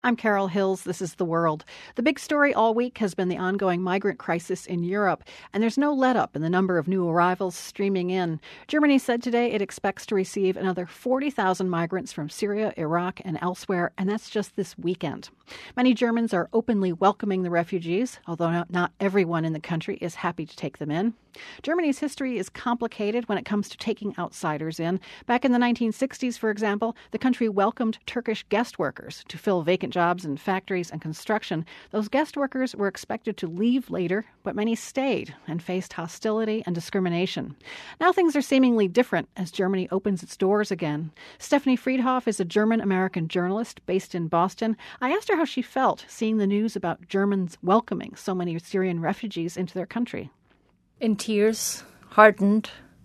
I'm Carol Hills. This is The World. The big story all week has been the ongoing migrant crisis in Europe, and there's no let-up in the number of new arrivals streaming in. Germany said today it expects to receive another 40,000 migrants from Syria, Iraq, and elsewhere, and that's just this weekend. Many Germans are openly welcoming the refugees, although not everyone in the country is happy to take them in. Germany's history is complicated when it comes to taking outsiders in. Back in the 1960s, for example, the country welcomed Turkish guest workers to fill vacant jobs in factories and construction. Those guest workers were expected to leave later, but many stayed and faced hostility and discrimination. Now things are seemingly different as Germany opens its doors again. Stephanie Friedhoff is a German-American journalist based in Boston. I asked her how she felt seeing the news about Germans welcoming so many Syrian refugees into their country. In tears, heartened,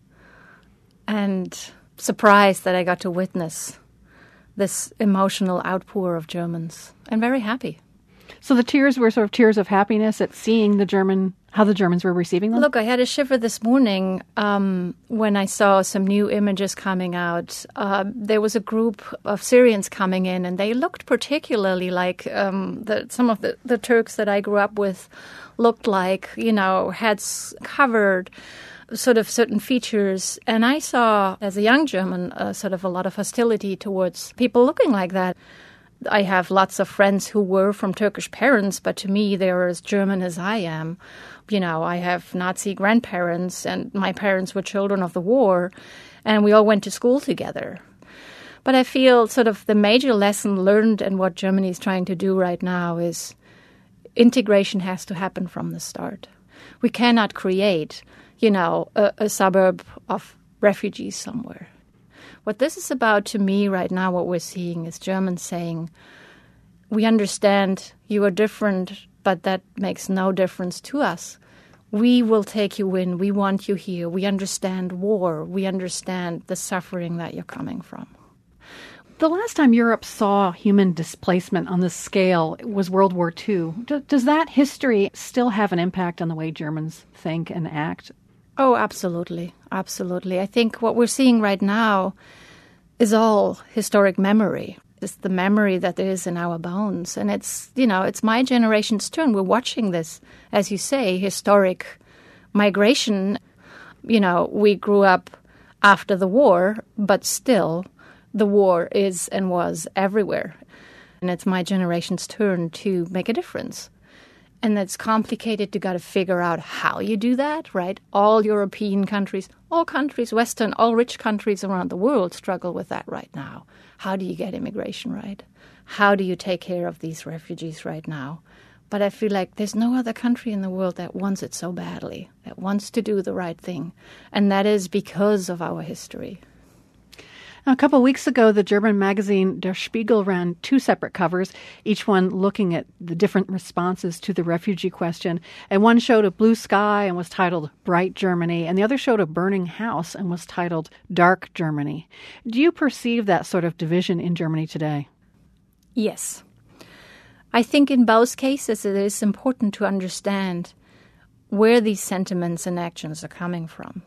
and surprised that I got to witness this emotional outpour of Germans, and very happy. So the tears were sort of tears of happiness at seeing how the Germans were receiving them? Look, I had a shiver this morning when I saw some new images coming out. There was a group of Syrians coming in, and they looked particularly like some of the Turks that I grew up with looked like, heads covered, sort of certain features. And I saw, as a young German, sort of a lot of hostility towards people looking like that. I have lots of friends who were from Turkish parents, but to me, they're as German as I am. I have Nazi grandparents, and my parents were children of the war, and we all went to school together. But I feel sort of the major lesson learned and what Germany is trying to do right now is integration has to happen from the start. We cannot create, a suburb of refugees somewhere. What this is about to me right now, what we're seeing is Germans saying, we understand you are different, but that makes no difference to us. We will take you in. We want you here. We understand war. We understand the suffering that you're coming from. The last time Europe saw human displacement on this scale was World War II. Does that history still have an impact on the way Germans think and act? Oh, absolutely. Absolutely. I think what we're seeing right now is all historic memory. It's the memory that is in our bones. And it's my generation's turn. We're watching this, as you say, historic migration. We grew up after the war, but still the war is and was everywhere. And it's my generation's turn to make a difference. And it's complicated to got to figure out how you do that, right? All European countries, all countries, Western, all rich countries around the world struggle with that right now. How do you get immigration right? How do you take care of these refugees right now? But I feel like there's no other country in the world that wants it so badly, that wants to do the right thing. And that is because of our history. A couple of weeks ago, the German magazine Der Spiegel ran two separate covers, each one looking at the different responses to the refugee question. And one showed a blue sky and was titled Bright Germany, and the other showed a burning house and was titled Dark Germany. Do you perceive that sort of division in Germany today? Yes. I think in both cases it is important to understand where these sentiments and actions are coming from.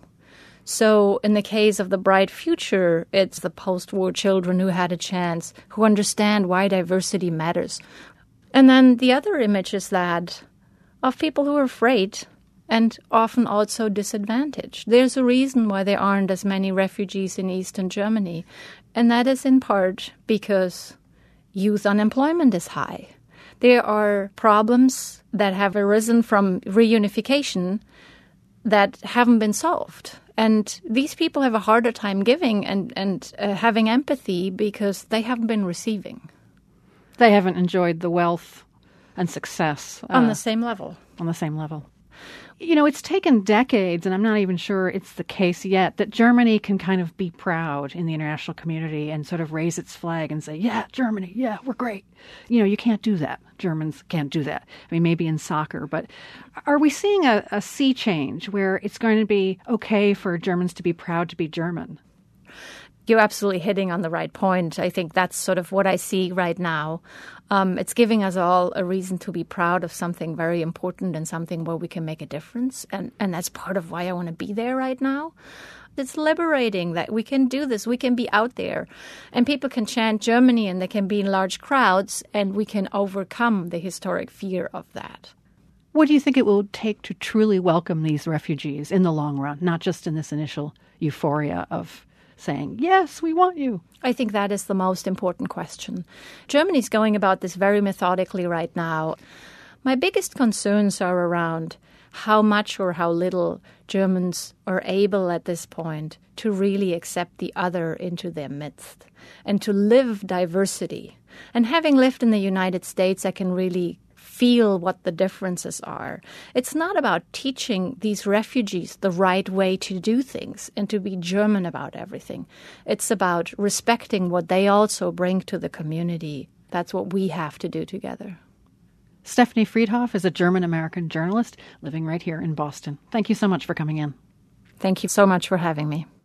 So in the case of the bright future, it's the post-war children who had a chance, who understand why diversity matters. And then the other image is that of people who are afraid and often also disadvantaged. There's a reason why there aren't as many refugees in Eastern Germany, and that is in part because youth unemployment is high. There are problems that have arisen from reunification that haven't been solved. And these people have a harder time giving and having empathy because they haven't been receiving. They haven't enjoyed the wealth and success. On the same level. On the same level. It's taken decades, and I'm not even sure it's the case yet, that Germany can kind of be proud in the international community and sort of raise its flag and say, yeah, Germany, yeah, we're great. You can't do that. Germans can't do that. I mean, maybe in soccer, but are we seeing a sea change where it's going to be okay for Germans to be proud to be German? You're absolutely hitting on the right point. I think that's sort of what I see right now. It's giving us all a reason to be proud of something very important and something where we can make a difference. And that's part of why I want to be there right now. It's liberating that we can do this. We can be out there and people can chant Germany and they can be in large crowds and we can overcome the historic fear of that. What do you think it will take to truly welcome these refugees in the long run, not just in this initial euphoria of saying, yes, we want you? I think that is the most important question. Germany's going about this very methodically right now. My biggest concerns are around how much or how little Germans are able at this point to really accept the other into their midst and to live diversity. And having lived in the United States, I can really feel what the differences are. It's not about teaching these refugees the right way to do things and to be German about everything. It's about respecting what they also bring to the community. That's what we have to do together. Stephanie Friedhoff is a German-American journalist living right here in Boston. Thank you so much for coming in. Thank you so much for having me.